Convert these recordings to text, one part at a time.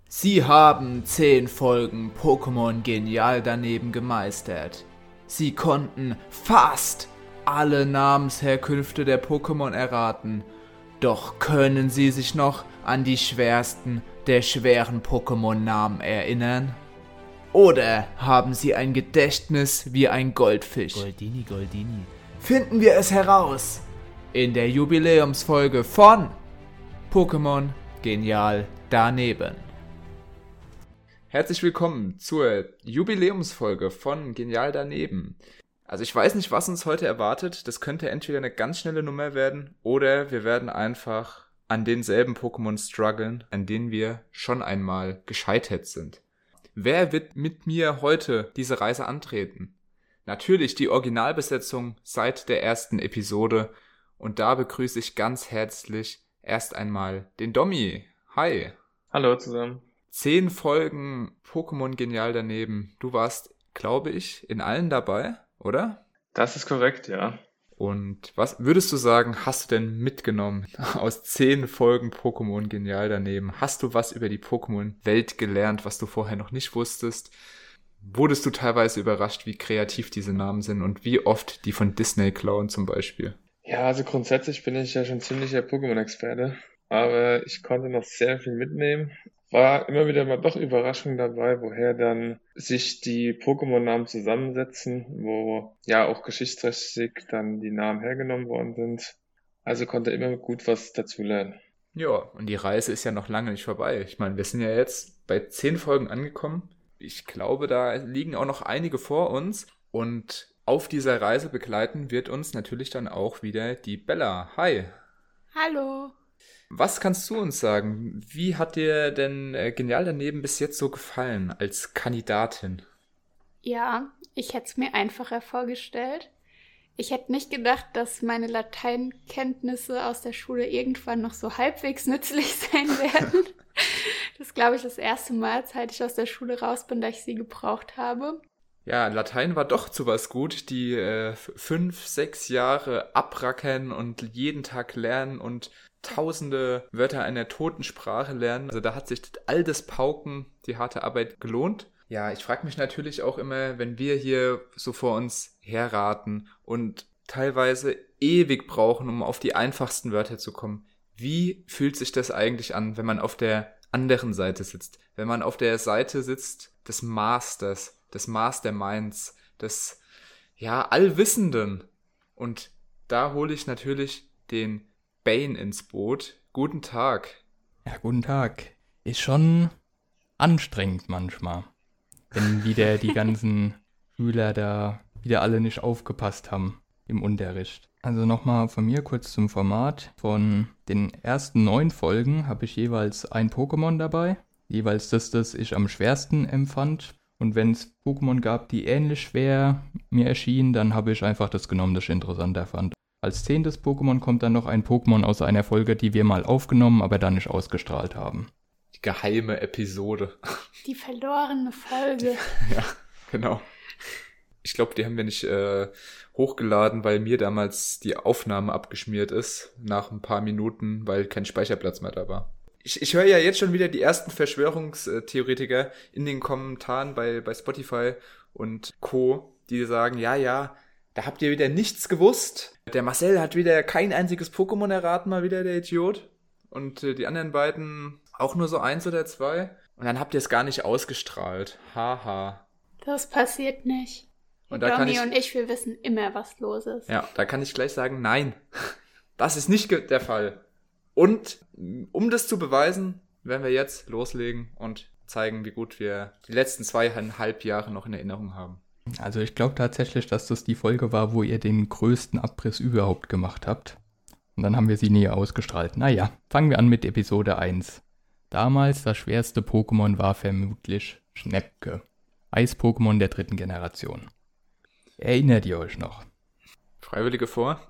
Sie haben 10 Folgen Pokémon Genial daneben gemeistert. Sie konnten fast alle Namensherkünfte der Pokémon erraten. Doch können Sie sich noch an die schwersten der schweren Pokémon-Namen erinnern? Oder haben Sie ein Gedächtnis wie ein Goldfisch? Goldini. Finden wir es heraus in der Jubiläumsfolge von Pokémon Genial daneben. Herzlich willkommen zur Jubiläumsfolge von Genial daneben. Also ich weiß nicht, was uns heute erwartet. Das könnte entweder eine ganz schnelle Nummer werden oder wir werden einfach an denselben Pokémon strugglen, an denen wir schon einmal gescheitert sind. Wer wird mit mir heute diese Reise antreten? Natürlich die Originalbesetzung seit der ersten Episode und da begrüße ich ganz herzlich erst einmal den Domi. Hi. Hallo zusammen. 10 Folgen Pokémon Genial daneben. Du warst, glaube ich, in allen dabei, oder? Das ist korrekt, ja. Und was würdest du sagen, hast du denn mitgenommen aus 10 Folgen Pokémon Genial daneben? Hast du was über die Pokémon-Welt gelernt, was du vorher noch nicht wusstest? Wurdest du teilweise überrascht, wie kreativ diese Namen sind und wie oft die von Disney klauen zum Beispiel? Ja, also grundsätzlich bin ich ja schon ziemlicher Pokémon-Experte, aber ich konnte noch sehr viel mitnehmen. War immer wieder mal doch Überraschungen dabei, woher dann sich die Pokémon-Namen zusammensetzen, wo ja auch geschichtsträchtig dann die Namen hergenommen worden sind. Also konnte immer gut was dazulernen. Ja, und die Reise ist ja noch lange nicht vorbei. Ich meine, wir sind ja jetzt bei 10 Folgen angekommen. Ich glaube, da liegen auch noch einige vor uns. Und auf dieser Reise begleiten wird uns natürlich dann auch wieder die Bella. Hi. Hallo. Was kannst du uns sagen? Wie hat dir denn Genial daneben bis jetzt so gefallen als Kandidatin? Ja, ich hätte es mir einfacher vorgestellt. Ich hätte nicht gedacht, dass meine Lateinkenntnisse aus der Schule irgendwann noch so halbwegs nützlich sein werden. Das ist, glaube ich, das erste Mal, seit ich aus der Schule raus bin, dass ich sie gebraucht habe. Ja, Latein war doch zu was gut. Die 5, 6 Jahre abrackern und jeden Tag lernen und tausende Wörter einer toten Sprache lernen. Also da hat sich all das Pauken, die harte Arbeit gelohnt. Ja, ich frage mich natürlich auch immer, wenn wir hier so vor uns herraten und teilweise ewig brauchen, um auf die einfachsten Wörter zu kommen. Wie fühlt sich das eigentlich an, wenn man auf der anderen Seite sitzt? Wenn man auf der Seite sitzt des Masters, des Masterminds, des, ja, Allwissenden. Und da hole ich natürlich den Bane ins Boot. Guten Tag. Ja, guten Tag. Ist schon anstrengend manchmal, wenn wieder die ganzen Schüler da wieder alle nicht aufgepasst haben im Unterricht. Also nochmal von mir kurz zum Format. Von den ersten 9 Folgen habe ich jeweils ein Pokémon dabei. Jeweils das ich am schwersten empfand. Und wenn es Pokémon gab, die ähnlich schwer mir erschienen, dann habe ich einfach das genommen, das ich interessanter fand. Als 10. Pokémon kommt dann noch ein Pokémon aus einer Folge, die wir mal aufgenommen, aber dann nicht ausgestrahlt haben. Die geheime Episode. Die verlorene Folge. Ja, genau. Ich glaube, die haben wir nicht hochgeladen, weil mir damals die Aufnahme abgeschmiert ist, nach ein paar Minuten, weil kein Speicherplatz mehr da war. Ich höre ja jetzt schon wieder die ersten Verschwörungstheoretiker in den Kommentaren bei Spotify und Co., die sagen, ja, da habt ihr wieder nichts gewusst. Der Marcel hat wieder kein einziges Pokémon erraten, mal wieder der Idiot. Und die anderen beiden auch nur so 1 oder 2. Und dann habt ihr es gar nicht ausgestrahlt. Haha. Das passiert nicht. Und da Domi und ich, wir wissen immer, was los ist. Ja, da kann ich gleich sagen, nein. Das ist nicht der Fall. Und um das zu beweisen, werden wir jetzt loslegen und zeigen, wie gut wir die letzten 2,5 Jahre noch in Erinnerung haben. Also ich glaube tatsächlich, dass das die Folge war, wo ihr den größten Abriss überhaupt gemacht habt. Und dann haben wir sie nie ausgestrahlt. Naja, fangen wir an mit Episode 1. Damals das schwerste Pokémon war vermutlich Schnäppke. Eis-Pokémon der 3. Generation. Erinnert ihr euch noch? Freiwillige vor?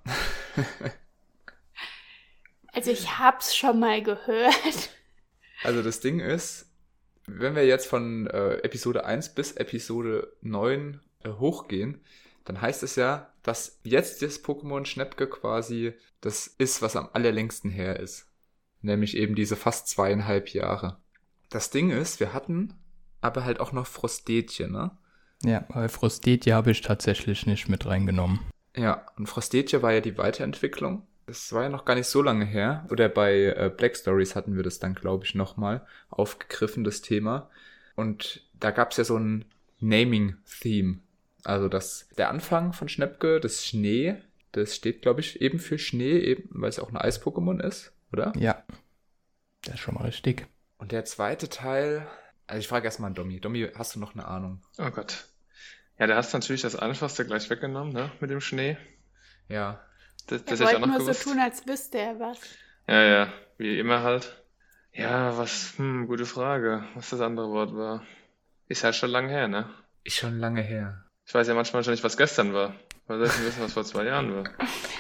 Also ich hab's schon mal gehört. Also das Ding ist, wenn wir jetzt von Episode 1 bis Episode 9 hochgehen, dann heißt es ja, dass jetzt das Pokémon Schnäppke quasi das ist, was am allerlängsten her ist. Nämlich eben diese fast 2,5 Jahre. Das Ding ist, wir hatten aber halt auch noch Frostetje, ne? Ja, aber Frostetje habe ich tatsächlich nicht mit reingenommen. Ja, und Frostetje war ja die Weiterentwicklung. Das war ja noch gar nicht so lange her. Oder bei Black Stories hatten wir das dann, glaube ich, nochmal aufgegriffen, das Thema. Und da gab es ja so ein Naming-Theme. Also der Anfang von Schnepke, das Schnee, das steht, glaube ich, eben für Schnee, eben, weil es auch ein Eis-Pokémon ist, oder? Ja, das ist schon mal richtig. Und der zweite Teil, also ich frage erstmal an Domi. Domi, hast du noch eine Ahnung? Oh Gott. Ja, da hast du natürlich das Einfachste gleich weggenommen, ne? Mit dem Schnee. Ja. Das Er hätte ich auch wollte noch nur gewusst. so tun, als wüsste er was. Ja, wie immer halt. Ja, gute Frage, was das andere Wort war. Ist halt schon lange her, ne? Ist schon lange her. Ich weiß ja manchmal schon nicht, was gestern war. Was soll ich denn wissen, was vor 2 Jahren war?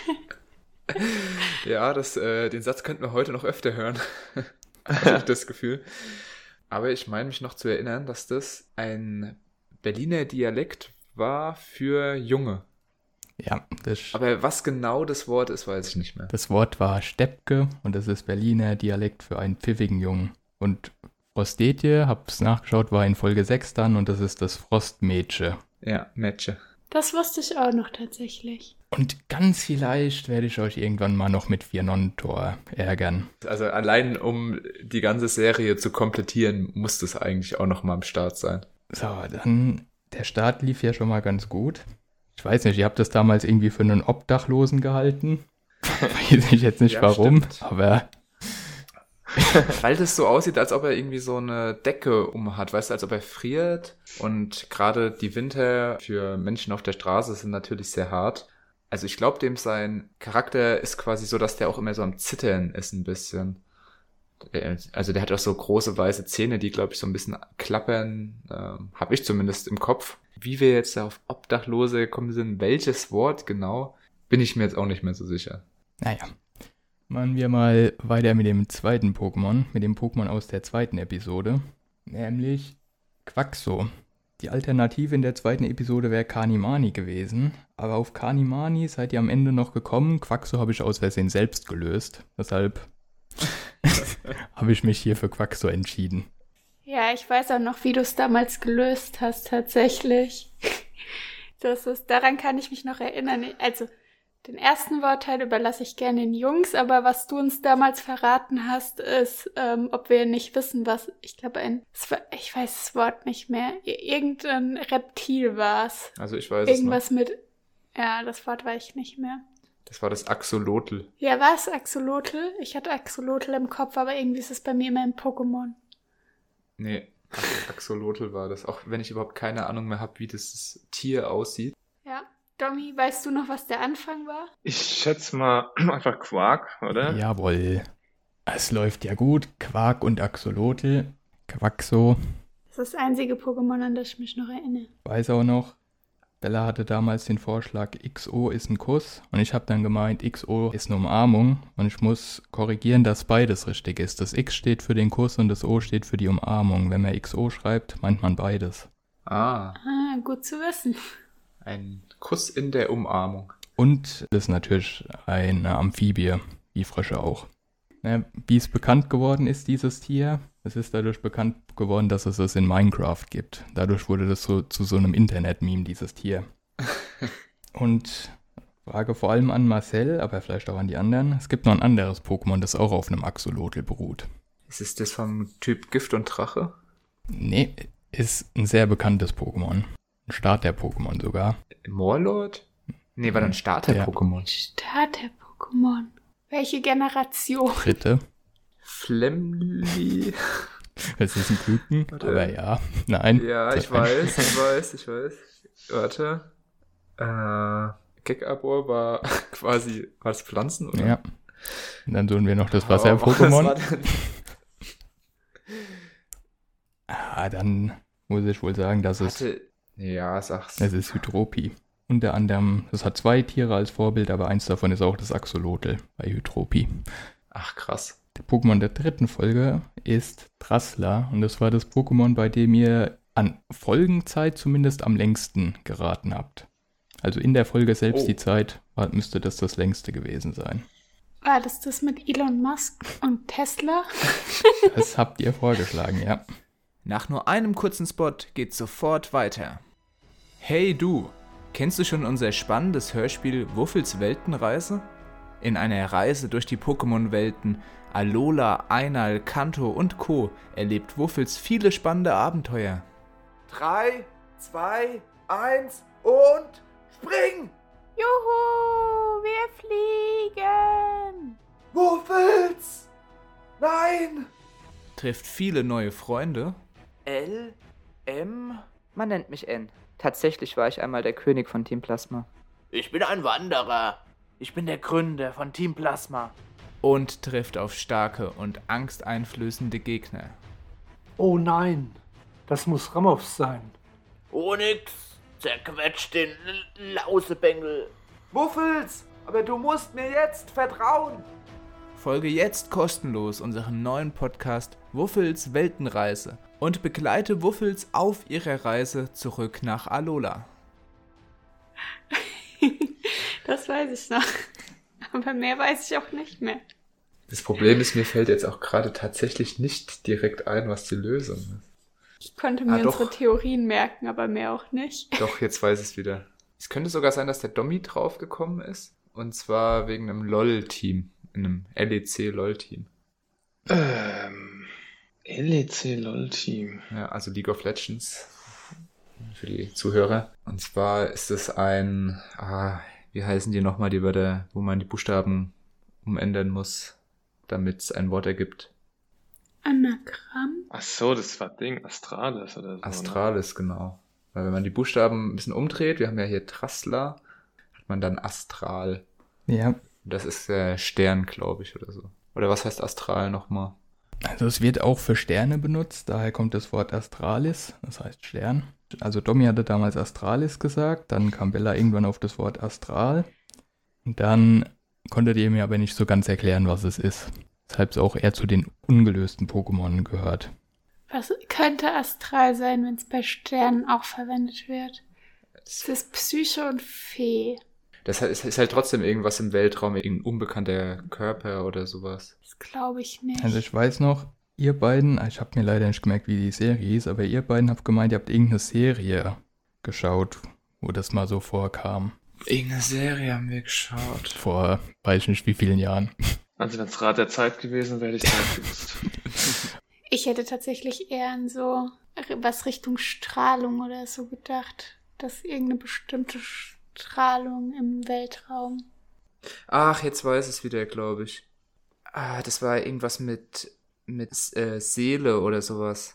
Ja, den Satz könnten wir heute noch öfter hören. Habe ich das Gefühl. Aber ich meine mich noch zu erinnern, dass das ein Berliner Dialekt war für Junge. Ja, Aber was genau das Wort ist, weiß ich nicht mehr. das Wort war Steppke und das ist Berliner Dialekt für einen pfiffigen Jungen. Und Frostetje, hab's nachgeschaut, war in Folge 6 dann und das ist das Frostmädche. Ja, Mädchen. Das wusste ich auch noch tatsächlich. Und ganz vielleicht werde ich euch irgendwann mal noch mit 4 Nonnentor ärgern. Also allein um die ganze Serie zu komplettieren, muss das eigentlich auch noch mal am Start sein. So, dann, der Start lief ja schon mal ganz gut. Ich weiß nicht, ihr habt das damals irgendwie für einen Obdachlosen gehalten. Weiß ich jetzt nicht Ja, warum, stimmt. aber Weil das so aussieht, als ob er irgendwie so eine Decke umhat, weißt du, als ob er friert. Und gerade die Winter für Menschen auf der Straße sind natürlich sehr hart. Also ich glaube, dem sein Charakter ist quasi so, dass der auch immer so am Zittern ist ein bisschen. Also der hat auch so große weiße Zähne, die, glaube ich, so ein bisschen klappern. Habe ich zumindest im Kopf. Wie wir jetzt auf Obdachlose gekommen sind, welches Wort genau, bin ich mir jetzt auch nicht mehr so sicher. naja. Machen wir mal weiter mit dem zweiten Pokémon, mit dem Pokémon aus der zweiten Episode, nämlich Quaxo. Die Alternative in der zweiten Episode wäre Kanimani gewesen, aber auf Kanimani seid ihr am Ende noch gekommen. Quaxo habe ich aus Versehen selbst gelöst, deshalb habe ich mich hier für Quaxo entschieden. Ja, ich weiß auch noch, wie du es damals gelöst hast, tatsächlich. Daran kann ich mich noch erinnern. Also, den ersten Wortteil überlasse ich gerne den Jungs, aber was du uns damals verraten hast, ist, ob wir nicht wissen, was, ich glaube, ich weiß das Wort nicht mehr, irgendein Reptil war es. Also ich weiß es Irgendwas mit, ja, das Wort weiß ich nicht mehr. Das war das Axolotl. Ja, war es Axolotl? Ich hatte Axolotl im Kopf, aber irgendwie ist es bei mir immer ein Pokémon. Nee, Axolotl war das. Auch wenn ich überhaupt keine Ahnung mehr habe, wie das Tier aussieht. Ja. Domi, weißt du noch, was der Anfang war? Ich schätze mal einfach Quark, oder? Jawohl, es läuft ja gut. Quark und Axolotl. Quaxo, Das ist das einzige Pokémon, an das ich mich noch erinnere. weiß auch noch. Bella hatte damals den Vorschlag, XO ist ein Kuss und ich habe dann gemeint, XO ist eine Umarmung und ich muss korrigieren, dass beides richtig ist. Das X steht für den Kuss und das O steht für die Umarmung. Wenn man XO schreibt, meint man beides. Ah, Ah, gut zu wissen. ein Kuss in der Umarmung. Und das ist natürlich eine Amphibie, wie Frösche auch. Wie es bekannt geworden ist, dieses Tier, es ist dadurch bekannt geworden, dass es in Minecraft gibt. Dadurch wurde das so zu so einem Internet-Meme, dieses Tier. Und Frage vor allem an Marcel, aber vielleicht auch an die anderen. Es gibt noch ein anderes Pokémon, das auch auf einem Axolotl beruht. Ist es das vom Typ Gift und Drache? Nee, ist ein sehr bekanntes Pokémon. Ein Starter-Pokémon sogar. Morlord? Nee, war dann Starter-Pokémon. Starter-Pokémon. Welche Generation? Dritte. Flemly. Das ist ein Küken, Warte. aber ja, nein. Ja, ich weiß. Warte. Gekabor war quasi, war das Pflanzen, oder? Ja. Und dann suchen wir noch das Oh, was Wasser-Pokémon. war denn- Dann muss ich wohl sagen, dass es Ja, sag's. ist Hydropie. Unter anderem, das hat 2 Tiere als Vorbild, aber eins davon ist auch das Axolotl bei Hydropie. Ach, krass. Der Pokémon der dritten Folge ist Trassler und das war das Pokémon, bei dem ihr an Folgenzeit zumindest am längsten geraten habt. Also in der Folge selbst Oh. die Zeit müsste das längste gewesen sein. War das mit Elon Musk und Tesla? Das habt ihr vorgeschlagen, ja. Nach nur einem kurzen Spot geht's sofort weiter. Hey du, kennst du schon unser spannendes Hörspiel Wuffels Weltenreise? In einer Reise durch die Pokémon-Welten Alola, Einal, Kanto und Co. erlebt Wuffels viele spannende Abenteuer. 3, 2, 1 und spring! Juhu, wir fliegen! Wuffels! Nein! Trifft viele neue Freunde. L, M? Man nennt mich N. Tatsächlich war ich einmal der König von Team Plasma. Ich bin ein Wanderer. Ich bin der Gründer von Team Plasma. Und trifft auf starke und angsteinflößende Gegner. Oh nein, das muss Ramows sein. Oh nix, zerquetscht den Lausebengel. Wuffels, aber du musst mir jetzt vertrauen. Folge jetzt kostenlos unserem neuen Podcast Wuffels Weltenreise und begleite Wuffels auf ihrer Reise zurück nach Alola. Das weiß ich noch. Aber mehr weiß ich auch nicht mehr. Das Problem ist, mir fällt jetzt auch gerade tatsächlich nicht direkt ein, was die Lösung ist. Ich konnte mir doch. unsere Theorien merken, aber mehr auch nicht. Doch, jetzt weiß ich es wieder. Es könnte sogar sein, dass der Dommi draufgekommen ist. Und zwar wegen einem LOL-Team. Einem LEC-LOL-Team. LEC-LOL-Team. Ja, also League of Legends. Für die Zuhörer. Und zwar ist es ein... wie heißen die nochmal, die Wörter, wo man die Buchstaben umändern muss, damit es ein Wort ergibt? Anagramm? Ach so, das war Astralis oder so. Astralis, genau. Weil wenn man die Buchstaben ein bisschen umdreht, wir haben ja hier Trassler, hat man dann Astral. Ja, Das ist der Stern, glaube ich, oder so. Oder was heißt Astral nochmal? also es wird auch für Sterne benutzt, daher kommt das Wort Astralis, das heißt Stern. Also Dommi hatte damals Astralis gesagt, dann kam Bella irgendwann auf das Wort Astral. Und dann konntet ihr mir aber nicht so ganz erklären, was es ist. Weshalb es auch eher zu den ungelösten Pokémon gehört. Was könnte Astral sein, wenn es bei Sternen auch verwendet wird? Es ist Psyche und Fee. Das ist halt trotzdem irgendwas im Weltraum, irgendein unbekannter Körper oder sowas. Das glaube ich nicht. Also ich weiß noch, ihr beiden, ich habe mir leider nicht gemerkt, wie die Serie ist, aber ihr beiden habt gemeint, ihr habt irgendeine Serie geschaut, wo das mal so vorkam. Irgendeine Serie haben wir geschaut. Vor weiß nicht wie vielen Jahren. Also wenn es Rad der Zeit gewesen wäre, hätte ich es gewusst. Ich hätte tatsächlich eher an so was Richtung Strahlung oder so gedacht. Dass irgendeine bestimmte Strahlung im Weltraum. Ach, jetzt weiß es wieder, glaube ich. Das war irgendwas mit Seele oder sowas.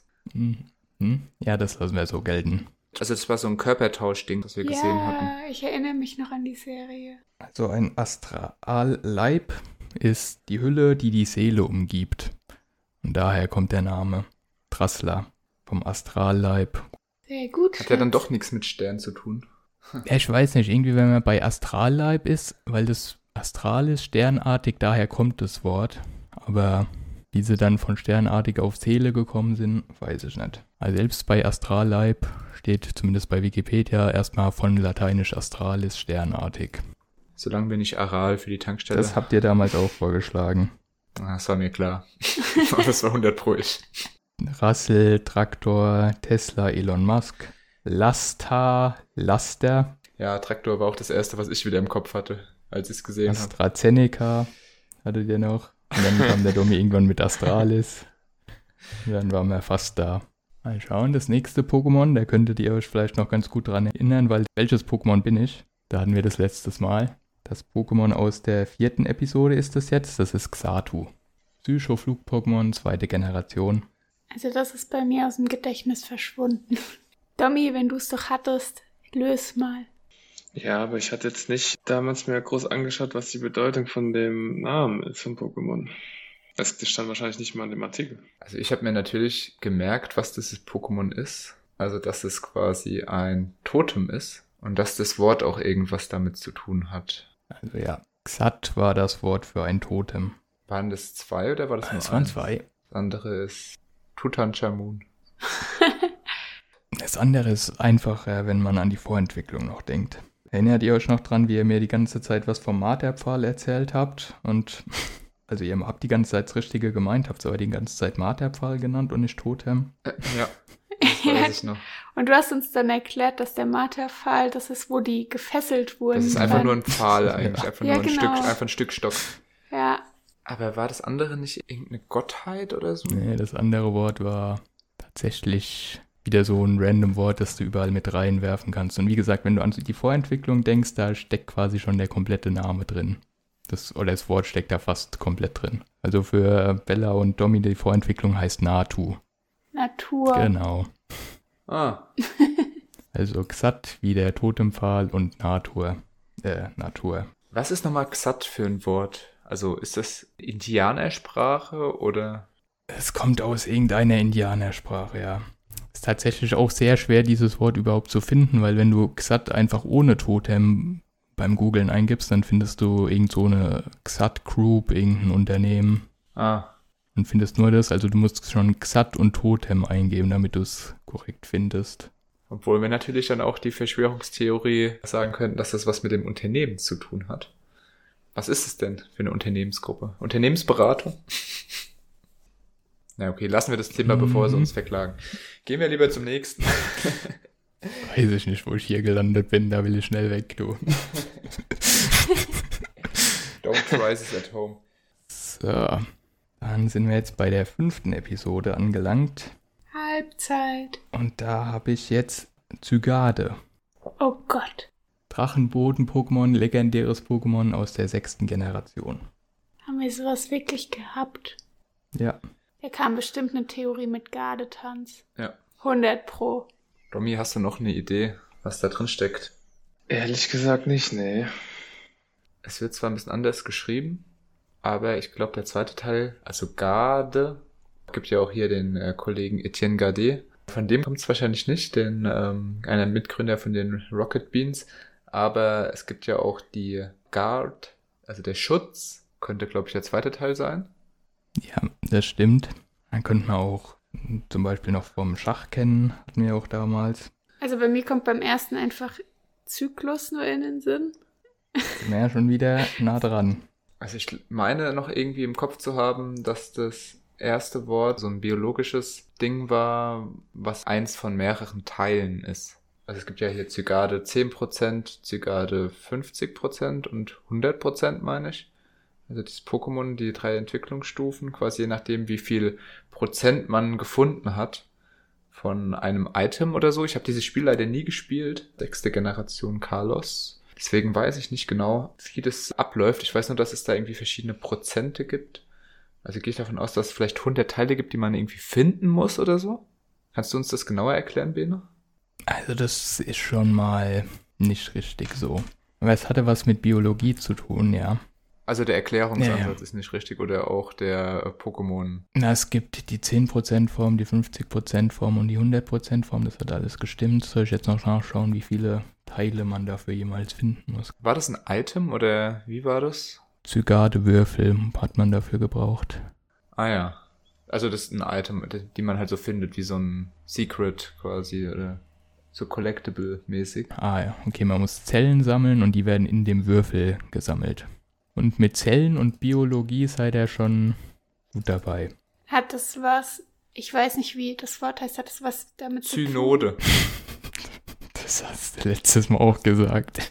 Ja, das lassen wir so gelten. Also das war so ein Körpertauschding, das wir gesehen hatten. Ja, ich erinnere mich noch an die Serie. Also ein Astralleib ist die Hülle, die die Seele umgibt. Und daher kommt der Name Trassler vom Astralleib. Sehr gut. Hat ja dann doch nichts mit Stern zu tun. Ja, ich weiß nicht, irgendwie wenn man bei Astralleib ist, weil das Astral ist, sternartig, daher kommt das Wort. Aber wie sie dann von sternartig auf Seele gekommen sind, weiß ich nicht. Also selbst bei Astralleib steht zumindest bei Wikipedia erstmal von lateinisch astralis sternartig. Solange wir nicht Aral für die Tankstelle. Das habt ihr damals auch vorgeschlagen. Das war mir klar. Das war 100 Pro ich. Russell, Traktor, Tesla, Elon Musk, Laster. Ja, Traktor war auch das erste, was ich wieder im Kopf hatte, als ich es gesehen habe. AstraZeneca hattet ihr noch. Und dann kam der Dommi irgendwann mit Astralis. Und dann waren wir fast da. Mal schauen, das nächste Pokémon, da könntet ihr euch vielleicht noch ganz gut dran erinnern, weil welches Pokémon bin ich? Da hatten wir das letztes Mal. Das Pokémon aus der 4. Episode ist das jetzt. Das ist Xatu. Psycho-Flug-Pokémon, 2. Generation. Also das ist bei mir aus dem Gedächtnis verschwunden. Dommi, wenn du es doch hattest, löse mal. Ja, aber ich hatte jetzt nicht damals mir groß angeschaut, was die Bedeutung von dem Namen ist von Pokémon. Das stand wahrscheinlich nicht mal in dem Artikel. Also ich habe mir natürlich gemerkt, was dieses Pokémon ist. Also dass es quasi ein Totem ist und dass das Wort auch irgendwas damit zu tun hat. Also ja, Xat war das Wort für ein Totem. Waren das 2 oder war das nur Es waren eins? 2. Das andere ist Tutanchamun. Das andere ist einfacher, wenn man an die Vorentwicklung noch denkt. Erinnert ihr euch noch dran, wie ihr mir die ganze Zeit was vom Marterpfahl erzählt habt? Und also ihr habt die ganze Zeit das Richtige gemeint, habt aber die ganze Zeit Marterpfahl genannt und nicht Totem. Ja, das weiß ich noch. Und du hast uns dann erklärt, dass der Marterpfahl, das ist, wo die gefesselt wurden. Das ist einfach nur ein Pfahl eigentlich, Ja. einfach Ja, nur ein genau. Stück, einfach ein Stück Stock. Ja, Aber war das andere nicht irgendeine Gottheit oder so? Nee, das andere Wort war tatsächlich wieder so ein random Wort, das du überall mit reinwerfen kannst. Und wie gesagt, wenn du an die Vorentwicklung denkst, da steckt quasi schon der komplette Name drin. Das Wort steckt da fast komplett drin. Also für Bella und Domi, die Vorentwicklung heißt Natu. Natur. Genau. Ah, Also Xat wie der Totempfahl und Natur. was ist nochmal Xat für ein Wort? Also ist das Indianersprache oder? Es kommt aus irgendeiner Indianersprache, ja. Ist tatsächlich auch sehr schwer, dieses Wort überhaupt zu finden, weil wenn du Xat einfach ohne Totem beim Googlen eingibst, dann findest du irgend so eine Xat Group, irgendein Unternehmen Ah, und findest nur das. Also du musst schon Xat und Totem eingeben, damit du es korrekt findest. obwohl wir natürlich dann auch die Verschwörungstheorie sagen könnten, dass das was mit dem Unternehmen zu tun hat. Was ist es denn für eine Unternehmensgruppe? Unternehmensberatung? Na okay, lassen wir das Thema, bevor sie uns verklagen. Gehen wir lieber zum nächsten. Weiß ich nicht, wo ich hier gelandet bin, da will ich schnell weg, du. Don't try this at home. So, dann sind wir jetzt bei der 5. Episode angelangt. Halbzeit. Und da habe ich jetzt Zygarde. Oh Gott. Drachenboden-Pokémon, legendäres Pokémon aus der 6. Generation. Haben wir sowas wirklich gehabt? Ja, Da kam bestimmt eine Theorie mit Gardetanz. Ja. 100 Pro. Domi, hast du noch eine Idee, was da drin steckt? Ehrlich gesagt nicht, nee. Es wird zwar ein bisschen anders geschrieben, aber ich glaube, der zweite Teil, also Garde, gibt ja auch hier den Kollegen Etienne Gardet. Von dem kommt es wahrscheinlich nicht, denn einer Mitgründer von den Rocket Beans. Aber es gibt ja auch die Guard, also der Schutz, könnte, glaube ich, der zweite Teil sein. ja, das stimmt. Dann könnte man auch zum Beispiel noch vom Schach kennen, hatten wir auch damals. Also bei mir kommt beim ersten einfach Zyklus nur in den Sinn. Sind wir ja schon wieder nah dran. Also ich meine noch irgendwie im Kopf zu haben, dass das erste Wort so ein biologisches Ding war, was eins von mehreren Teilen ist. Also es gibt ja hier Zygarde 10%, Zygarde 50% und 100%, meine ich. Also das Pokémon, die 3 Entwicklungsstufen, quasi je nachdem, wie viel Prozent man gefunden hat von einem Item oder so. Ich habe dieses Spiel leider nie gespielt. 6. Generation Kalos. Deswegen weiß ich nicht genau, wie das abläuft. Ich weiß nur, dass es da irgendwie verschiedene Prozente gibt. Also gehe ich davon aus, dass es vielleicht 100 Teile gibt, die man irgendwie finden muss oder so. Kannst du uns das genauer erklären, Bene? Also das ist schon mal nicht richtig so. Aber es hatte was mit Biologie zu tun, ja. Also der Erklärungsansatz Ja. ist nicht richtig oder auch der Pokémon. Na, es gibt die 10% Form, die 50% Form und die 100% Form. Das hat alles gestimmt. Soll ich jetzt noch nachschauen, wie viele Teile man dafür jemals finden muss? War das ein Item oder wie war das? Zygarde-Würfel hat man dafür gebraucht. Ah ja. Also das ist ein Item, die man halt so findet, wie so ein Secret quasi oder so Collectible-mäßig. Ah ja, okay, man muss Zellen sammeln und die werden in dem Würfel gesammelt. Und mit Zellen und Biologie seid ihr schon gut dabei. Hat das was, ich weiß nicht, wie das Wort heißt, hat das was damit zu tun? Zynode. Das hast du letztes Mal auch gesagt.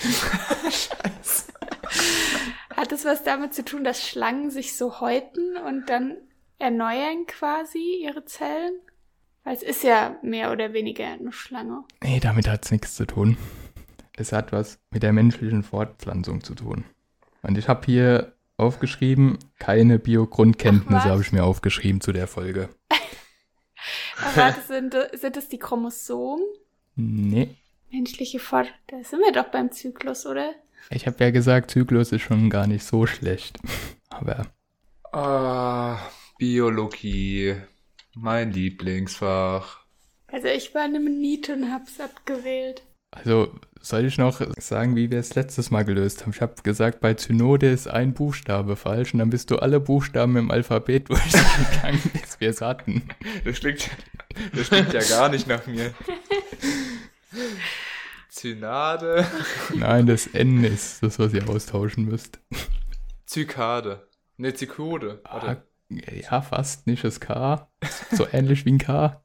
Hat das was damit zu tun, dass Schlangen sich so häuten und dann erneuern quasi ihre Zellen? Weil es ist ja mehr oder weniger eine Schlange. Nee, damit hat's nichts zu tun. Es hat was mit der menschlichen Fortpflanzung zu tun. Und ich habe hier aufgeschrieben, keine Bio-Grundkenntnisse Ach, was? habe ich mir aufgeschrieben zu der Folge. Aber warte, sind es die Chromosomen? Nee, Menschliche Fort... Da sind wir doch beim Zyklus, oder? ich habe ja gesagt, Zyklus ist schon gar nicht so schlecht. Aber Ah, Biologie. Mein Lieblingsfach. Also ich war in einem Niet und hab's abgewählt. also soll ich noch sagen, wie wir es letztes Mal gelöst haben? Ich habe gesagt, bei Zynode ist ein Buchstabe falsch und dann bist du alle Buchstaben im Alphabet durchgegangen, bis wir es hatten. Das klingt ja gar nicht nach mir. Zynade. Nein, das N ist das, was ihr austauschen müsst. Zykade. Ne, Zykode. Ah, ja, fast nicht das K. So ähnlich wie ein K.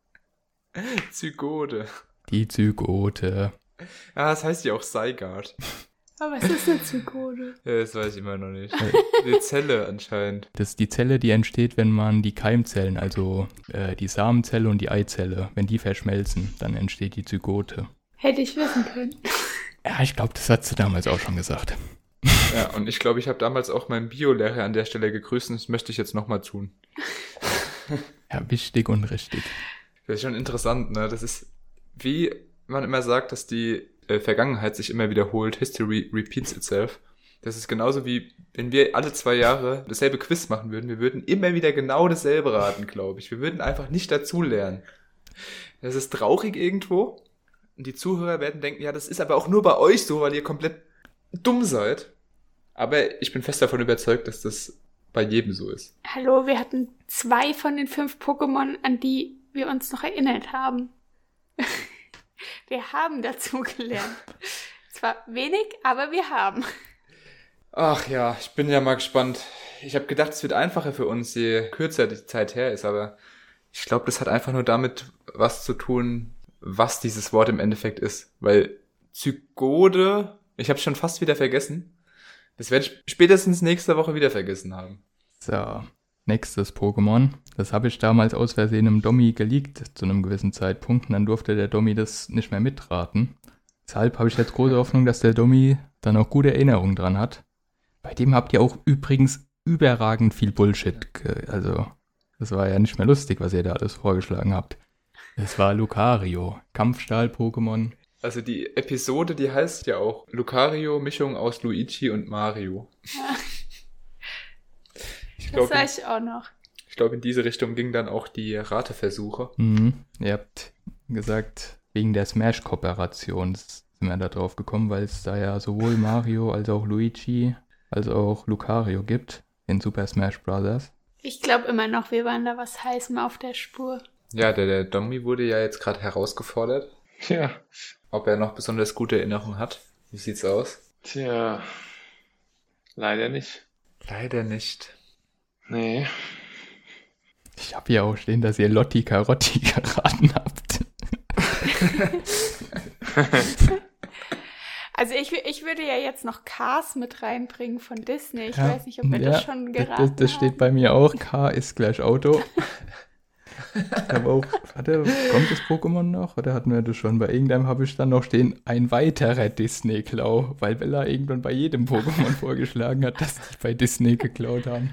Zygode. Die Zygote. Ah, das heißt ja auch Seigard. Aber was ist eine Zygode? Ja, das weiß ich immer noch nicht. Eine Zelle anscheinend. Das ist die Zelle, die entsteht, wenn man die Keimzellen, also die Samenzelle und die Eizelle, wenn die verschmelzen, dann entsteht die Zygote. Hätte ich wissen können. Ja, ich glaube, das hat sie damals auch schon gesagt. Ja, und ich glaube, ich habe damals auch meinen Biolehrer an der Stelle gegrüßt und das möchte ich jetzt nochmal tun. Ja, wichtig und richtig. Das ist schon interessant, ne? Das ist, wie man immer sagt, dass die Vergangenheit sich immer wiederholt. History repeats itself. Das ist genauso wie, wenn wir alle 2 Jahre dasselbe Quiz machen würden. Wir würden immer wieder genau dasselbe raten, glaube ich. Wir würden einfach nicht dazulernen. Das ist traurig irgendwo. Und die Zuhörer werden denken, ja, das ist aber auch nur bei euch so, weil ihr komplett dumm seid. Aber ich bin fest davon überzeugt, dass das bei jedem so ist. Hallo, wir hatten 2 von den 5 Pokémon, an die wir uns noch erinnert haben. Wir haben dazu gelernt. Zwar wenig, aber wir haben. Ach ja, ich bin ja mal gespannt. Ich habe gedacht, es wird einfacher für uns, je kürzer die Zeit her ist, aber ich glaube, das hat einfach nur damit was zu tun, was dieses Wort im Endeffekt ist. Weil Zygode, ich habe schon fast wieder vergessen. Das werde ich spätestens nächste Woche wieder vergessen haben. So, nächstes Pokémon. Das habe ich damals aus Versehen einem Dommi geleakt zu einem gewissen Zeitpunkt und dann durfte der Dommi das nicht mehr mitraten. Deshalb habe ich jetzt große Hoffnung, dass der Dommi dann auch gute Erinnerungen dran hat. Bei dem habt ihr auch übrigens überragend viel Bullshit. Also, das war ja nicht mehr lustig, was ihr da alles vorgeschlagen habt. Es war Lucario, Kampfstahl-Pokémon. Also die Episode, die heißt ja auch Lucario, Mischung aus Luigi und Mario. Ja. Ich Das glaube, sah ich auch noch. in diese Richtung ging dann auch die Rateversuche. Ihr habt gesagt, wegen der Smash-Kooperation sind wir da drauf gekommen, weil es da ja sowohl Mario als auch Luigi als auch Lucario gibt in Super Smash Bros. Ich glaube immer noch, wir waren da was Heißem auf der Spur. Ja, der Dommi wurde ja jetzt gerade herausgefordert, Ja, ob er noch besonders gute Erinnerungen hat. Wie sieht's aus? tja, leider nicht. Leider nicht. Nee. Ich habe hier auch stehen, dass ihr Lotti Carotti geraten habt. Also ich würde ja jetzt noch Cars mit reinbringen von Disney. Ich weiß nicht, ob wir das schon geraten das steht haben. bei mir auch. K ist gleich Auto. Aber auch, kommt das Pokémon noch? Oder hatten wir das schon? Bei irgendeinem habe ich dann noch stehen, ein weiterer Disney-Klau, weil Bella irgendwann bei jedem Pokémon vorgeschlagen hat, dass die bei Disney geklaut haben.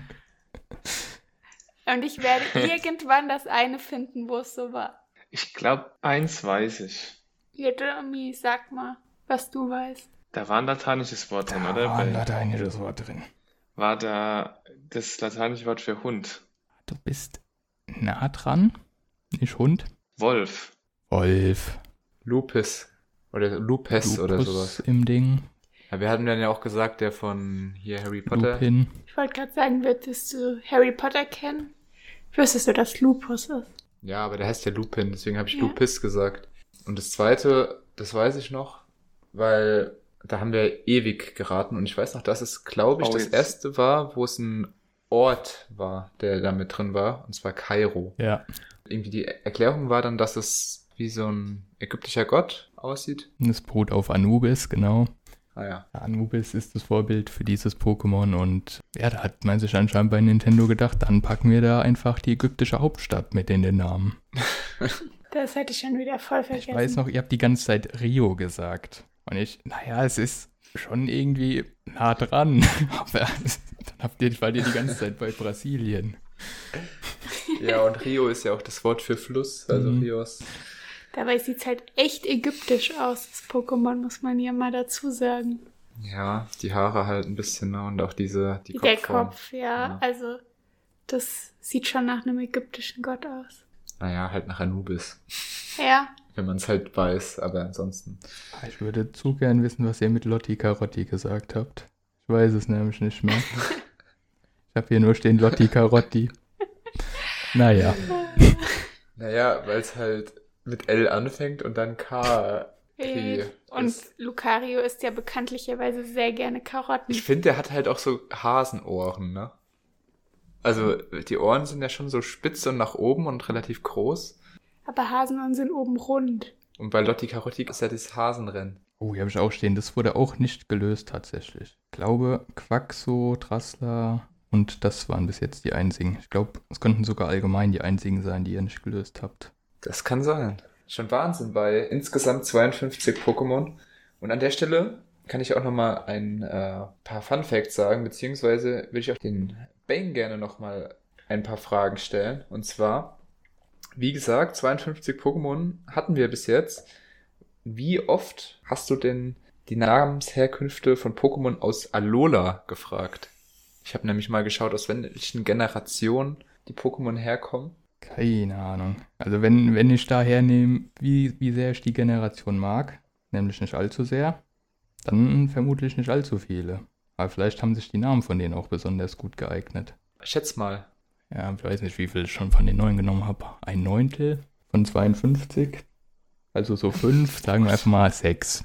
Und ich werde irgendwann das eine finden, wo es so war. Ich glaube, eins weiß ich. Ja, Domi, sag mal, was du weißt. Da war ein lateinisches Wort drin, Da oder? war ein Bei- lateinisches Wort drin. War da das lateinische Wort für Hund? Du bist nah dran. Nicht Hund. Wolf. Wolf. Lupus. Oder Lupus oder Lupus sowas. im Ding. Ja, wir hatten dann ja auch gesagt, der von hier Harry Potter. Lupin. Ich wollte gerade sagen, würdest du Harry Potter kennen? Wüsstest du, dass Lupus ist? Ja, aber der heißt ja Lupin, deswegen habe ich Ja. Lupus gesagt. Und das zweite, das weiß ich noch, weil da haben wir ewig geraten und ich weiß noch, dass es, glaube ich, Oh, das jetzt. erste war, wo es ein Ort war, der da mit drin war, und zwar Kairo. Ja. Irgendwie die Erklärung war dann, dass es wie so ein ägyptischer Gott aussieht. Das beruht auf Anubis, genau. Ah ja. Anubis ist das Vorbild für dieses Pokémon und ja, da hat man sich anscheinend bei Nintendo gedacht, dann packen wir da einfach die ägyptische Hauptstadt mit in den Namen. Das hätte ich schon wieder voll vergessen. Ich weiß noch, ihr habt die ganze Zeit Rio gesagt. Und naja, es ist schon irgendwie nah dran. Aber dann wart ihr die ganze Zeit bei Brasilien. Ja, und Rio ist ja auch das Wort für Fluss, also Rios. Dabei sieht es halt echt ägyptisch aus, das Pokémon, muss man ja mal dazu sagen. Ja, die Haare halt ein bisschen, ne? Und auch die Der Kopfform. Kopf, ja. Ja. Also das sieht schon nach einem ägyptischen Gott aus. Naja, halt nach Anubis. Ja, Wenn man es halt weiß, aber ansonsten. Ich würde zu gern wissen, was ihr mit Lotti Carotti gesagt habt. Ich weiß es nämlich nicht mehr. Ich habe hier nur stehen Lotti Carotti. Naja. Naja, weil es halt mit L anfängt und dann K P. Und Lucario isst ja bekanntlicherweise sehr gerne Karotten. Ich finde, der hat halt auch so Hasenohren, ne? Also, die Ohren sind ja schon so spitz und nach oben und relativ groß. Aber Hasenohren sind oben rund. Und bei Lotti Carotti ist ja das Hasenrennen. Oh, hier habe ich auch stehen. Das wurde auch nicht gelöst tatsächlich. Ich glaube, Quaxo, Trassler und das waren bis jetzt die einzigen. Ich glaube, es könnten sogar allgemein die einzigen sein, die ihr nicht gelöst habt. Das kann sein. Schon Wahnsinn bei insgesamt 52 Pokémon. Und an der Stelle kann ich auch nochmal ein paar Fun Facts sagen, beziehungsweise will ich auch den Bane gerne nochmal ein paar Fragen stellen. Und zwar, wie gesagt, 52 Pokémon hatten wir bis jetzt. Wie oft hast du denn die Namensherkünfte von Pokémon aus Alola gefragt? Ich habe nämlich mal geschaut, aus welchen Generationen die Pokémon herkommen. Keine Ahnung. Also wenn ich da hernehme, wie sehr ich die Generation mag, nämlich nicht allzu sehr, dann vermutlich nicht allzu viele. Aber vielleicht haben sich die Namen von denen auch besonders gut geeignet. Schätz mal. Ja, ich weiß nicht, wie viel ich schon von den neuen genommen habe. 1/9 von 52. Also so 5, sagen wir einfach mal 6.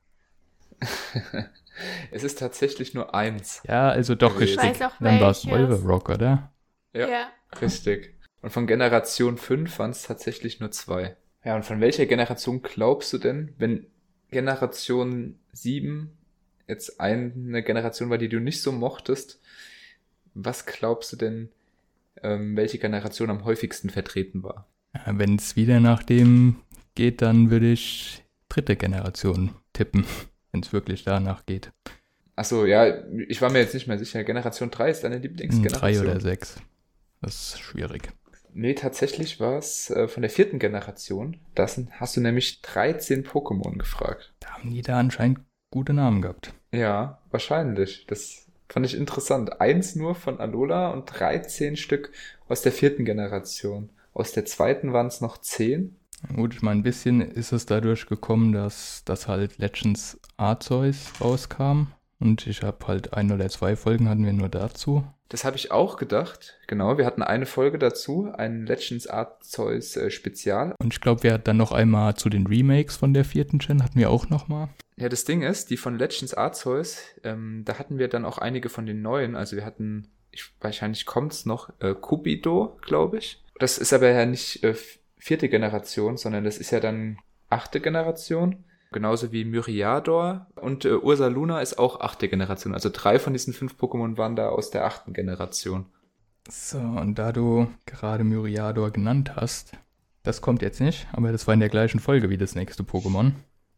Es ist tatsächlich nur 1. Ja, also doch Ich richtig. weiß auch Dann war es welches. Rock, oder? Ja, richtig. Und von Generation 5 waren es tatsächlich nur 2. Ja, und von welcher Generation glaubst du denn, wenn Generation 7 jetzt eine Generation war, die du nicht so mochtest, was glaubst du denn, welche Generation am häufigsten vertreten war? Ja, wenn es wieder nach dem geht, dann würde ich 3. Generation tippen, wenn es wirklich danach geht. Achso, ja, ich war mir jetzt nicht mehr sicher. Generation 3 ist deine 3 Lieblingsgeneration. oder 6. Das ist schwierig. Nee, tatsächlich war es von der 4. Generation. Hast du nämlich 13 Pokémon gefragt. Da haben die da anscheinend gute Namen gehabt. Ja, wahrscheinlich. Das fand ich interessant. 1 nur von Alola und 13 Stück aus der 4. Generation. Aus der 2. waren es noch 10. Gut, ich meine, ein bisschen ist es dadurch gekommen, dass halt Legends Arceus rauskam. Und ich habe halt 1 oder 2 Folgen hatten wir nur dazu. Das habe ich auch gedacht. Genau, wir hatten eine Folge dazu, ein Legends Arceus Spezial. Und ich glaube, wir hatten dann noch einmal zu den Remakes von der 4. Gen, hatten wir auch nochmal. Ja, das Ding ist, die von Legends Arceus, da hatten wir dann auch einige von den neuen. Also wir hatten, wahrscheinlich kommt's noch, Cupido, glaube ich. Das ist aber ja nicht 4. Generation, sondern das ist ja dann 8. Generation. Genauso wie Myriador und Ursaluna ist auch 8. Generation. Also 3 von diesen 5 Pokémon waren da aus der 8. Generation. So, und da du gerade Myriador genannt hast, das kommt jetzt nicht, aber das war in der gleichen Folge wie das nächste Pokémon.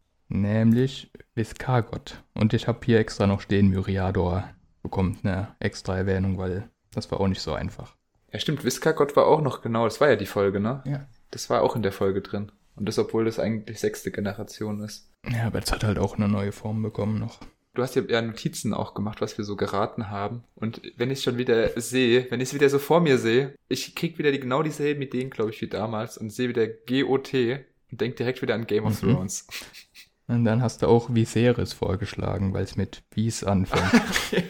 Nämlich Viscargot. Und ich habe hier extra noch stehen, Myriador bekommt eine extra Erwähnung, weil das war auch nicht so einfach. Ja stimmt, Viscargot war auch noch, genau, das war ja die Folge, ne? Ja. Das war auch in der Folge drin. Und das, obwohl das eigentlich 6. Generation ist. Ja, aber es hat halt auch eine neue Form bekommen noch. Du hast ja Notizen auch gemacht, was wir so geraten haben. Und wenn ich es schon wieder sehe, wenn ich es wieder so vor mir sehe, ich krieg wieder genau dieselben Ideen, glaube ich, wie damals und sehe wieder GOT und denk direkt wieder an Game of Thrones. Und dann hast du auch Viserys vorgeschlagen, weil es mit Vis anfängt.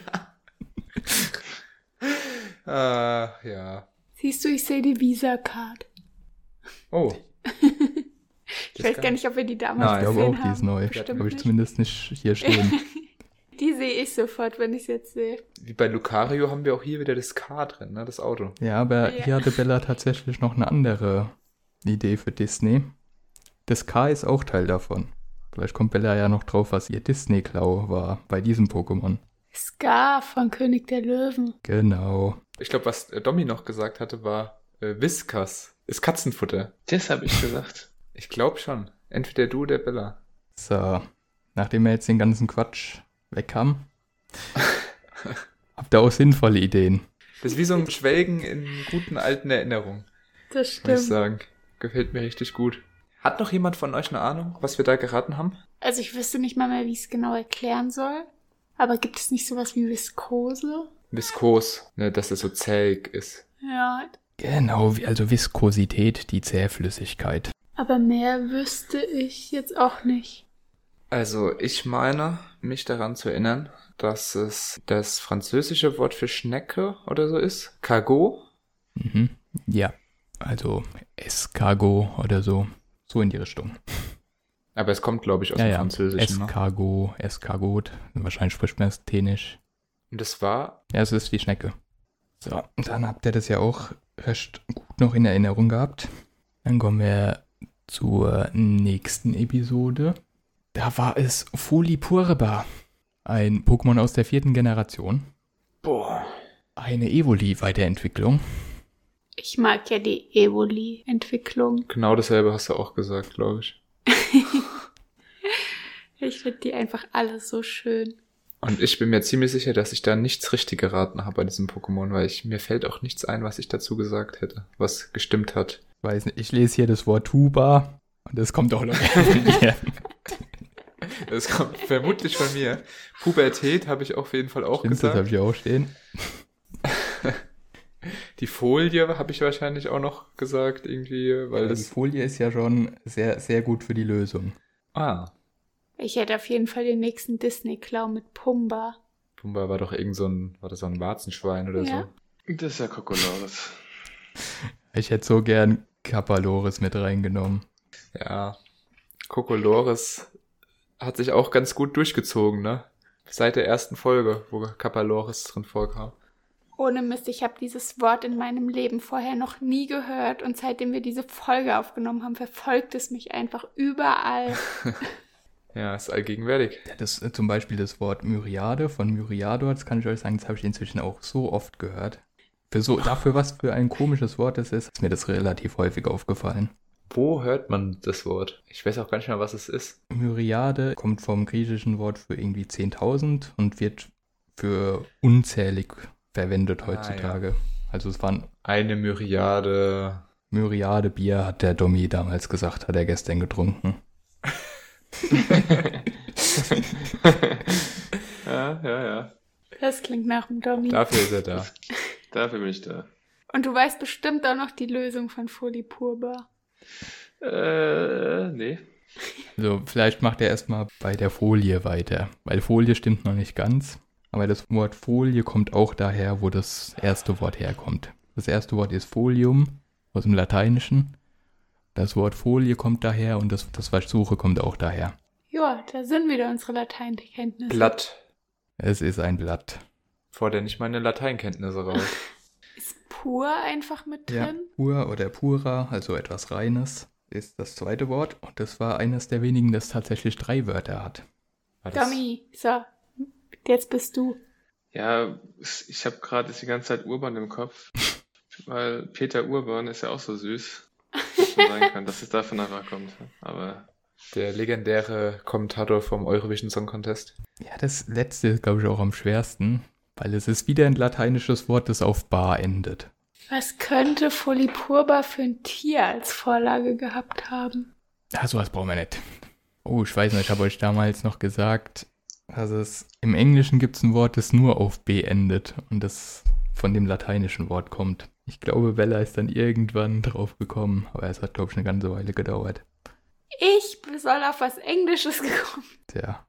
Ja. Siehst du, ich sehe die Visa-Card. Oh. Ich weiß gar nicht, ob wir die damals Nein. Ich glaube gesehen auch, die ist haben. neu. Bestimmt Habe ich nicht. zumindest nicht hier stehen. Die sehe ich sofort, wenn ich es jetzt sehe. Wie bei Lucario haben wir auch hier wieder das K drin, ne? Das Auto. Ja, aber Ja. hier hatte Bella tatsächlich noch eine andere Idee für Disney. Das K ist auch Teil davon. Vielleicht kommt Bella ja noch drauf, was ihr Disney-Klau war bei diesem Pokémon. Scar von König der Löwen. Genau. Ich glaube, was Domi noch gesagt hatte, war Whiskas. Ist Katzenfutter. Das habe ich gesagt. Ich glaube schon. Entweder du oder Bella. So, nachdem wir jetzt den ganzen Quatsch weg haben, habt ihr auch sinnvolle Ideen. Das ist wie so ein Schwelgen in guten alten Erinnerungen, Das muss ich stimmt. sagen. Gefällt mir richtig gut. Hat noch jemand von euch eine Ahnung, was wir da geraten haben? Also ich wüsste nicht mal mehr, wie ich es genau erklären soll. Aber gibt es nicht sowas wie Viskose? Viskos, ne, dass es so zähig ist. Ja, Genau, also Viskosität, die Zähflüssigkeit. aber mehr wüsste ich jetzt auch nicht. Also, ich meine, mich daran zu erinnern, dass es das französische Wort für Schnecke oder so ist. Cargot. Mhm. Ja, also Escargot oder so. So in die Richtung. Aber es kommt, glaube ich, aus dem Französischen. Ne? Escargot. Wahrscheinlich spricht man es Dänisch. Und das war? Ja, es ist die Schnecke. So, und dann habt ihr das ja auch recht gut noch in Erinnerung gehabt. Dann kommen wir zur nächsten Episode. Da war es Folipurba, ein Pokémon aus der 4. Generation. Boah. Eine Evoli-Weiterentwicklung. Ich mag ja die Evoli-Entwicklung. Genau dasselbe hast du auch gesagt, glaube ich. Ich finde die einfach alle so schön. Und ich bin mir ziemlich sicher, dass ich da nichts richtig geraten habe bei diesem Pokémon, weil mir fällt auch nichts ein, was ich dazu gesagt hätte, was gestimmt hat. Weiß nicht, ich lese hier das Wort Tuba und das kommt auch noch von mir. Das kommt vermutlich von mir. Pubertät habe ich auf jeden Fall auch Stimmt, gesagt. Das habe ich auch stehen. Die Folie habe ich wahrscheinlich auch noch gesagt, irgendwie, weil Die das... Folie ist ja schon sehr, sehr gut für die Lösung. Ah, Ich hätte auf jeden Fall den nächsten Disney-Clown mit Pumba. Pumba war doch war das so ein Warzenschwein oder Ja. so? Das ist ja Kokolores. Ich hätte so gern Kapaloris mit reingenommen. Ja, Kokolores hat sich auch ganz gut durchgezogen, ne? Seit der ersten Folge, wo Kapaloris drin vorkam. Ohne Mist, ich habe dieses Wort in meinem Leben vorher noch nie gehört und seitdem wir diese Folge aufgenommen haben, verfolgt es mich einfach überall. Ja, ist allgegenwärtig. Ja, zum Beispiel das Wort Myriade von Myriador, das kann ich euch sagen, das habe ich inzwischen auch so oft gehört. Dafür, was für ein komisches Wort das ist mir das relativ häufig aufgefallen. Wo hört man das Wort? Ich weiß auch gar nicht mehr, was es ist. Myriade kommt vom griechischen Wort für irgendwie 10.000 und wird für unzählig verwendet heutzutage. Ja. Also es waren Eine Myriade. Myriade Bier, hat der Dommi damals gesagt, hat er gestern getrunken. Ja. Das klingt nach dem Dommi. Dafür ist er da. Dafür bin ich da. Und du weißt bestimmt auch noch die Lösung von Folipurba. Nee. Also vielleicht macht er erstmal bei der Folie weiter, weil Folie stimmt noch nicht ganz. Aber das Wort Folie kommt auch daher, wo das erste Wort herkommt. Das erste Wort ist Folium aus dem Lateinischen. Das Wort Folie kommt daher und das was ich suche, kommt auch daher. Ja, da sind wieder unsere Lateinkenntnisse. Blatt. Es ist ein Blatt. Fordert nicht meine Lateinkenntnisse raus. Ist pur einfach mit Ja, drin? pur oder pura, also etwas Reines, ist das zweite Wort. Und das war eines der wenigen, das tatsächlich 3 Wörter hat. War das- Dommi, so, jetzt bist du. Ja, ich habe gerade die ganze Zeit Urban im Kopf. Weil Peter Urban ist ja auch so süß. Dass man sagen kann, dass es davon nachher kommt. Aber Der legendäre Kommentator vom Eurovision Song Contest. Ja, das letzte ist, glaube ich, auch am schwersten, weil es ist wieder ein lateinisches Wort, das auf bar endet. Was könnte Folipurba für ein Tier als Vorlage gehabt haben? Ah, sowas brauchen wir nicht. Oh, ich weiß nicht, ich habe euch damals noch gesagt, dass im Englischen gibt es ein Wort, das nur auf B endet und das von dem lateinischen Wort kommt. Ich glaube, Bella ist dann irgendwann drauf gekommen, aber es hat, glaube ich, eine ganze Weile gedauert. Ich soll auf was Englisches gekommen. Tja,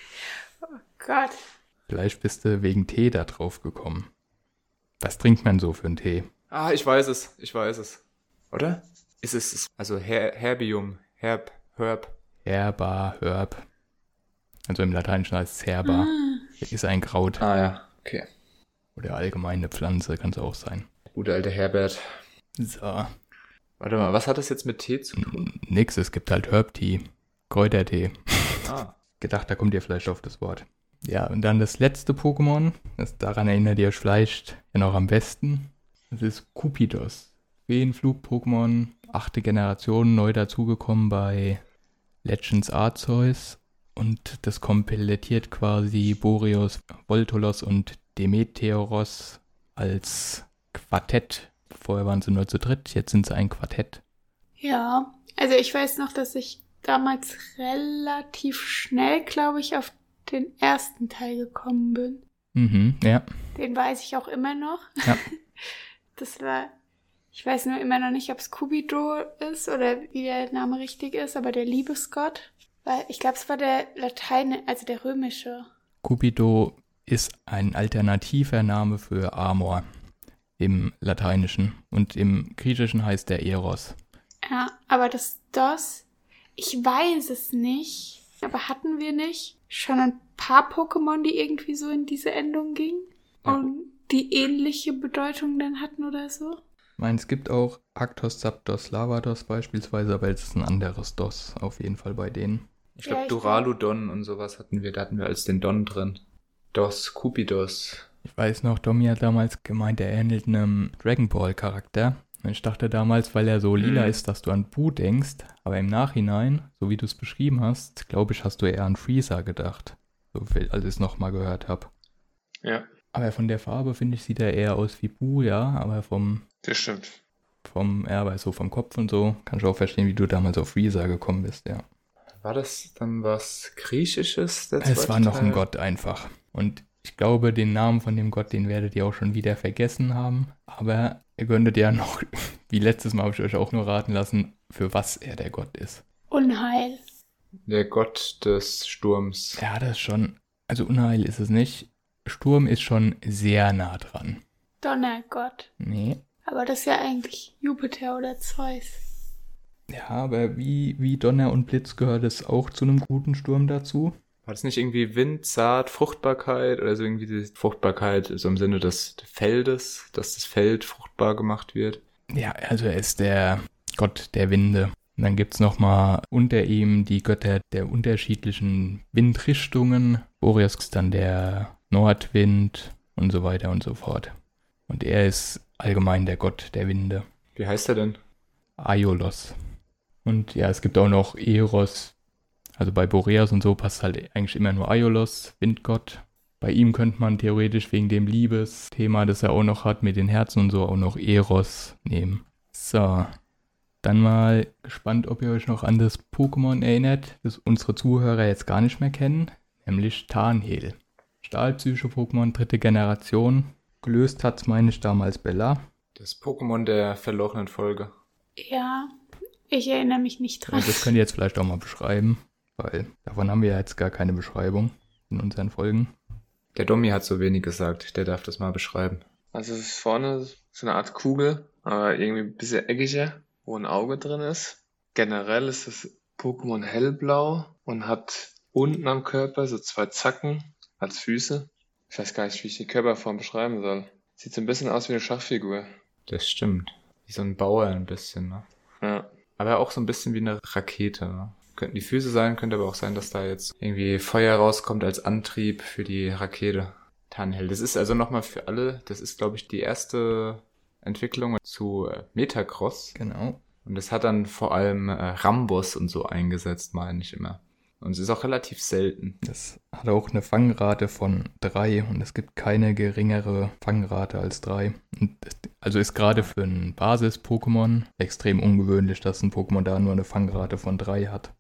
Gott. vielleicht bist du wegen Tee da drauf gekommen. Was trinkt man so für einen Tee? Ah, ich weiß es. Oder? Ist es, also Herbium, Herb. Herba, Herb. Also im Lateinischen heißt es Herba. Ist ein Kraut Ah ja, okay. oder allgemein eine Pflanze, kann es auch sein. Gute alte Herbert. So, Warte mal, was hat das jetzt mit Tee zu tun? nix, es gibt halt Herb-Tee, Kräutertee. Ah. Gedacht, da kommt ihr vielleicht auf das Wort. Ja, und dann das letzte Pokémon, daran erinnert ihr euch vielleicht ja noch am besten. Das ist Kupidos. Feenflug-Pokémon, 8. Generation, neu dazugekommen bei Legends Arceus. Und das komplettiert quasi Boreos, Voltolos und Demeteoros als Quartett. Vorher waren sie nur zu dritt, jetzt sind sie ein Quartett. Ja, also ich weiß noch, dass ich damals relativ schnell, glaube ich, auf den ersten Teil gekommen bin. Mhm, ja. Den weiß ich auch immer noch. Ja. Das war, ich weiß nur immer noch nicht, ob es Cupido ist oder wie der Name richtig ist, aber der Liebesgott. Weil ich glaube, es war der also der römische. Cupido ist ein alternativer Name für Amor im Lateinischen und im Griechischen heißt der Eros. Ja, aber das DOS, Ich weiß es nicht. Aber hatten wir nicht schon ein paar Pokémon, die irgendwie so in diese Endung gingen? Ja. Und die ähnliche Bedeutung dann hatten oder so? Ich meine, es gibt auch Arctos, Zapdos, Lavados beispielsweise, aber es ist ein anderes DOS auf jeden Fall bei denen. Ich glaube, Ja, ich Duraludon und sowas da hatten wir als den Don drin. Dos, Cupidos. Ich weiß noch, Domi hat damals gemeint, er ähnelt einem Dragon Ball Charakter. Und ich dachte damals, weil er so lila ist, dass du an Boo denkst. Aber im Nachhinein, so wie du es beschrieben hast, glaube ich, hast du eher an Freezer gedacht. So viel, als ich es nochmal gehört habe. Ja, Aber von der Farbe, finde ich, sieht er eher aus wie Boo, ja. Aber das stimmt. aber so vom Kopf und so, kann ich auch verstehen, wie du damals auf Freezer gekommen bist, ja. War das dann was Griechisches? Der Es zweite war noch ein Teil? Gott einfach. Und ich glaube, den Namen von dem Gott, den werdet ihr auch schon wieder vergessen haben. Aber ihr könntet ja noch, wie letztes Mal habe ich euch auch nur raten lassen, für was er der Gott ist. Unheil. Der Gott des Sturms. Ja, das ist schon, also Unheil ist es nicht. Sturm ist schon sehr nah dran. Donnergott. Nee. Aber das ist ja eigentlich Jupiter oder Zeus. Ja, aber wie Donner und Blitz gehört es auch zu einem guten Sturm dazu. War das nicht irgendwie Wind, Saat, Fruchtbarkeit oder so irgendwie die Fruchtbarkeit so im Sinne des Feldes, dass das Feld fruchtbar gemacht wird? Ja, also er ist der Gott der Winde. Und dann gibt es nochmal unter ihm die Götter der unterschiedlichen Windrichtungen. Boreas ist dann der Nordwind und so weiter und so fort. Und er ist allgemein der Gott der Winde. Wie heißt er denn? Aiolos. Und ja, es gibt auch noch Eros. Also bei Boreas und so passt halt eigentlich immer nur Aiolos, Windgott. Bei ihm könnte man theoretisch wegen dem Liebesthema, das er auch noch hat, mit den Herzen und so, auch noch Eros nehmen. So, dann mal gespannt, ob ihr euch noch an das Pokémon erinnert, das unsere Zuhörer jetzt gar nicht mehr kennen, nämlich Tarnhel. Stahlpsycho-Pokémon 3. Generation. Gelöst hat's, meine ich, damals Bella. Das Pokémon der verlorenen Folge. Ja, ich erinnere mich nicht dran. Und das könnt ihr jetzt vielleicht auch mal beschreiben, weil davon haben wir ja jetzt gar keine Beschreibung in unseren Folgen. Der Domi hat so wenig gesagt, der darf das mal beschreiben. Also es ist vorne so eine Art Kugel, aber irgendwie ein bisschen eckiger, wo ein Auge drin ist. Generell ist das Pokémon hellblau und hat unten am Körper so 2 Zacken als Füße. Ich weiß gar nicht, wie ich die Körperform beschreiben soll. Sieht so ein bisschen aus wie eine Schachfigur. Das stimmt. Wie so ein Bauer ein bisschen, ne? Ja, Aber auch so ein bisschen wie eine Rakete, ne? Könnten die Füße sein, könnte aber auch sein, dass da jetzt irgendwie Feuer rauskommt als Antrieb für die Rakete. Tarnhel. Das ist also nochmal für alle, das ist, glaube ich, die erste Entwicklung zu Metacross. Genau. Und das hat dann vor allem Rambos und so eingesetzt, meine ich immer. Und es ist auch relativ selten. Das hat auch eine Fangrate von 3 und es gibt keine geringere Fangrate als 3. Und also ist gerade für ein Basis-Pokémon extrem ungewöhnlich, dass ein Pokémon da nur eine Fangrate von 3 hat.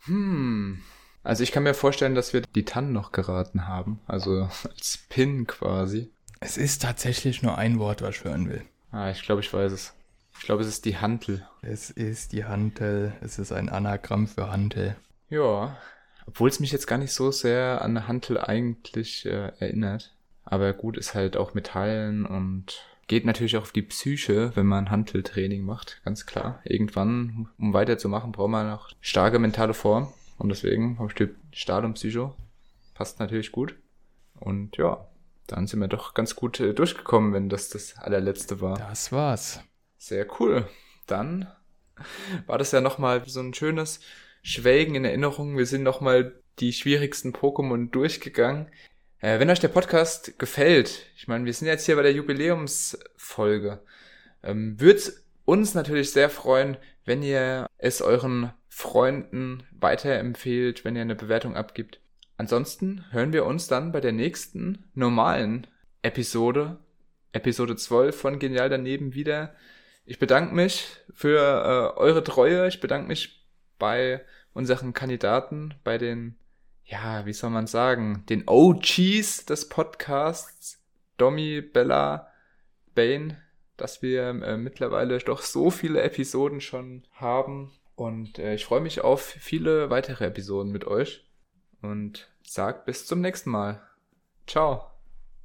Also ich kann mir vorstellen, dass wir die Tannen noch geraten haben. Also als Pin quasi. Es ist tatsächlich nur ein Wort, was ich hören will. Ich glaube, ich weiß es. Ich glaube, es ist die Hantel. Es ist die Hantel, es ist ein Anagramm für Hantel. Ja, obwohl es mich jetzt gar nicht so sehr an eine Hantel eigentlich erinnert. Aber gut, ist halt auch Metallen und geht natürlich auch auf die Psyche, wenn man Hanteltraining macht, ganz klar. Irgendwann, um weiterzumachen, braucht man noch starke mentale Form. Und deswegen habe ich Stahl und Psycho. Passt natürlich gut. Und ja, dann sind wir doch ganz gut durchgekommen, wenn das allerletzte war. Das war's. Sehr cool. Dann war das ja nochmal so ein schönes Schwelgen in Erinnerung. Wir sind nochmal die schwierigsten Pokémon durchgegangen. Wenn euch der Podcast gefällt, ich meine, wir sind jetzt hier bei der Jubiläumsfolge, würde es uns natürlich sehr freuen, wenn ihr es euren Freunden weiterempfehlt, wenn ihr eine Bewertung abgibt. Ansonsten hören wir uns dann bei der nächsten normalen Episode 12 von Genial daneben wieder. Ich bedanke mich für eure Treue. Ich bedanke mich bei unseren Kandidaten, bei den, ja, wie soll man sagen, den OGs des Podcasts, Domi, Bella, Bane, dass wir mittlerweile doch so viele Episoden schon haben. Und ich freue mich auf viele weitere Episoden mit euch und sag bis zum nächsten Mal. Ciao.